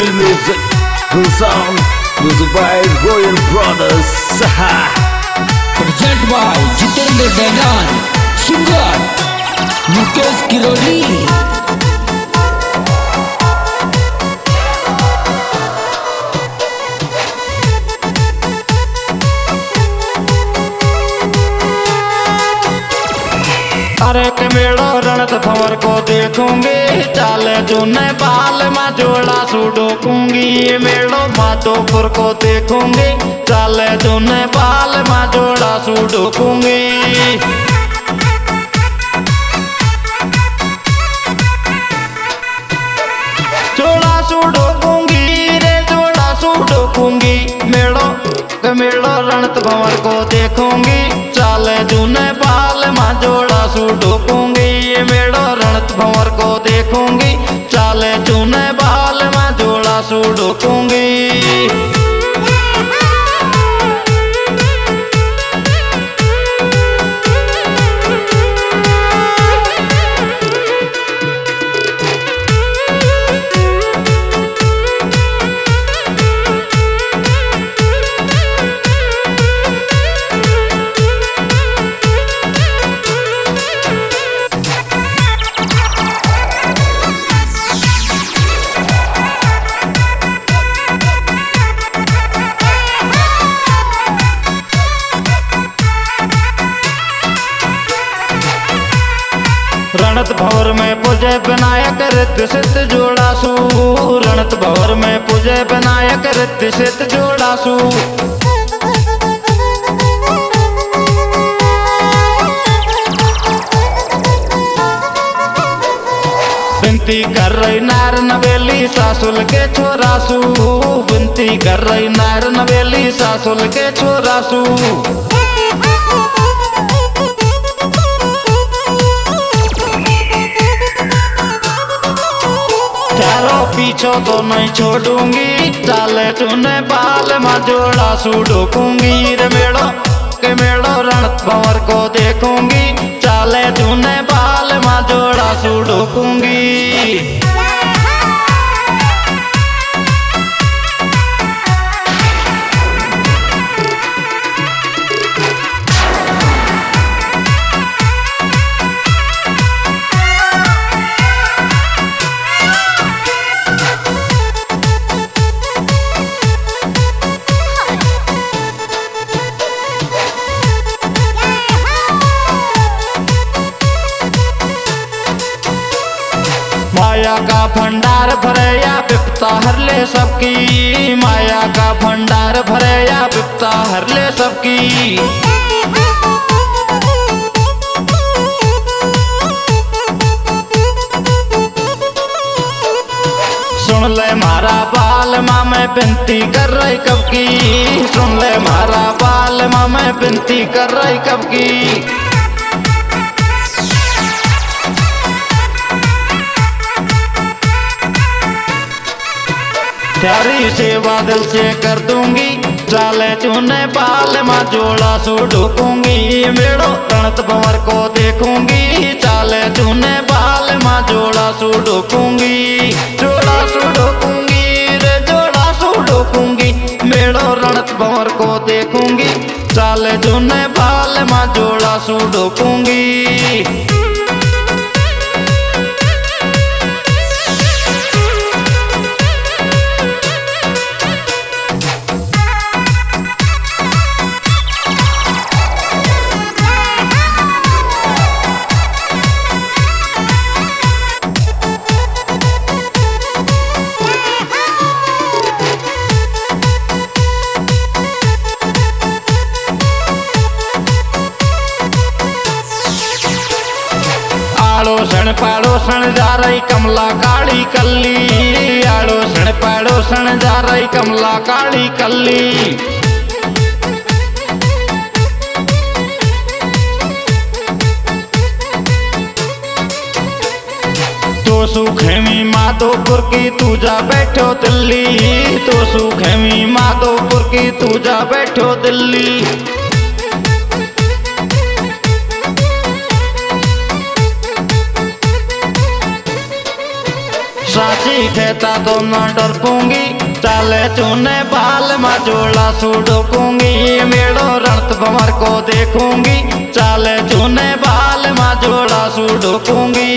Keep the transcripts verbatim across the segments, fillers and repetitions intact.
real music, real sound, music by Royal Brothers. Present by Jitendra Dagan, singer Mukesh Kiroli. अरे के मेड़ो रणत भंवर को देखूंगी, चाले जूने बाल में जोड़ा सुडोकूंगी। मेड़ो माधोपुर को देखूंगी, चाले जूने बाल में जोड़ा सुडोकूंगी। जोड़ा सुडोकूंगी रे जोड़ा सुडोकूंगी। मेड़ो के मेड़ो रणत भंवर को देखूंगी, चाले जूने बाल में जोड़ा सुडोकूंगी। ये मेड़ो रणत भंवर को देखूंगी, चाले चूने बाल में जोड़ा सुडोकूंगी। रणत भंवर में पूजे विनायक रिद्ध सिद्ध जोड़ा सू। रणत भंवर में पूजे विनायक रिद्ध सिद्ध जोड़ा सू। विनती कर रही नार नवेली सासुल के छोरासू। विनती कर रही नार नवेली सासुल के छोरासू। चारों पीछो तो नहीं छोड़ूंगी, चाले चूने बाल में जोड़ा सुडोकूंगी। रे मेड़ो के मेड़ो रणत भंवर को देखूंगी, चाले चूने बाल में जोड़ा सुडोकूंगी। माया का भंडार भरया विपता हर ले सबकी। माया का भंडार भरया विपता हर ले सबकी। सुन ले मारा बाल माँ मैं विनती कर रही कब की। सुन ले मारा बाल माँ मैं विनती कर रही कब की। प्यारी सेवा दिल से कर दूंगी, चाले चूने बाल में जोड़ा सुडोकूंगी। मेड़ो रणत भंवर को देखूंगी, चाले चूने बाल में जोड़ा सुडोकूंगी। जोड़ा सुडोकूंगी रे जोड़ा सुडोकूंगी। मेड़ो रणत भंवर को देखूंगी, चाले चूने बाल में जोड़ा सुडोकूंगी। आड़ोसण पाड़ोसण जा रही कमला काली कल्ली। आड़ोसण पाड़ोसण जा रही कमला काली कल्ली। तो सुखेमी माधोपुर की तू जा बैठो दिल्ली। तो सुखेमी माधोपुर की तू जा बैठो दिल्ली। साथ सीखेता तो न डर पूंगी चाले चूने बाल में जोड़ा सू ढोकूंगी मेड़ो रणत भंवर को देखूंगी चाले चूने बाल में जोड़ा सू ढोकूंगी।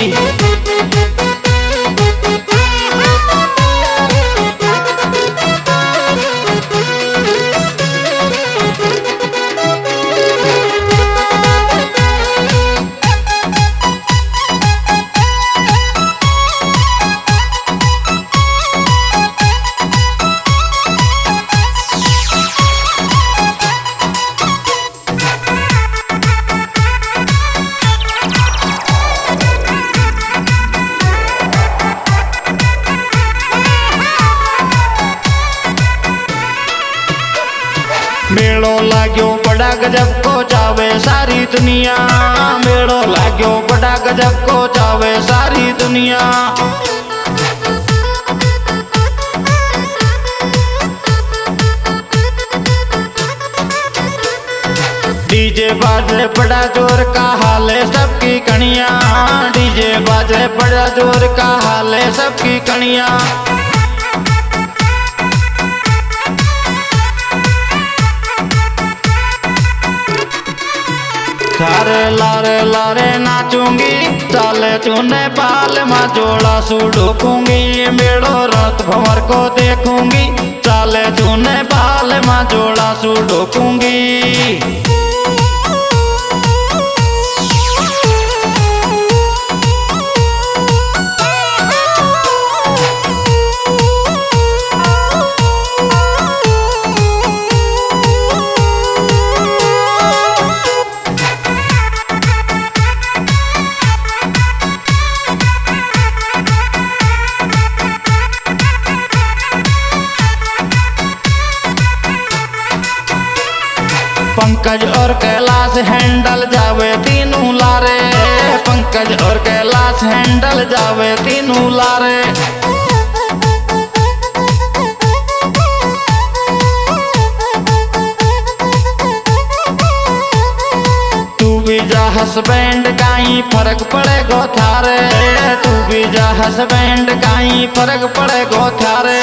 मेड़ो लाग्यो बड़ा गजब को जावे सारी दुनिया मेड़ो लाग्यो बड़ा गजब को जावे सारी दुनिया। डीजे बाजे बड़ा जोर का हाल है सबकी कणिया डीजे बाजे बड़ा जोर का हाल है सबकी कणिया। सारे लारे लारे नाचूंगी चाले चूने बाल में जोड़ा सू ढोकूंगी मेड़ो रणत भंवर को देखूंगी चाले चूने बाल में जोड़ा सू ढोकूंगी। पंकज और कैलाश हैंडल जावे तीनों लारे पंकज और कैलाश हैंडल जावे तीनों लारे। तू भी जा हसबैंड काई फर्क पड़ेगो थारे तू भी जा हसबैंड काई फर्क पड़ेगो थारे।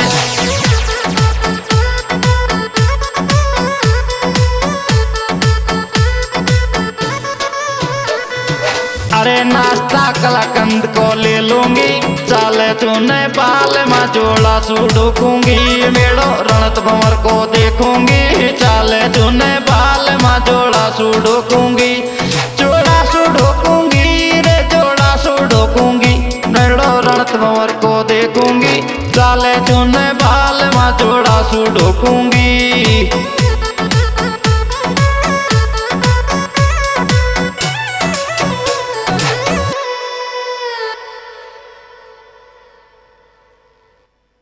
अरे नाश्ता कलाकंद को ले लूंगी चाले चूने बाल में जोड़ा सू ढोकूंगी मेड़ो रणत भंवर को देखूंगी चाले चूने बाल में जोड़ा सू ढोकूंगी जोड़ा सू ढोकूंगी रे जोड़ा सू ढोकूंगी मेड़ो रणत भंवर को देखूंगी चाले चूने बाल में जोड़ा सू ढोकूंगी।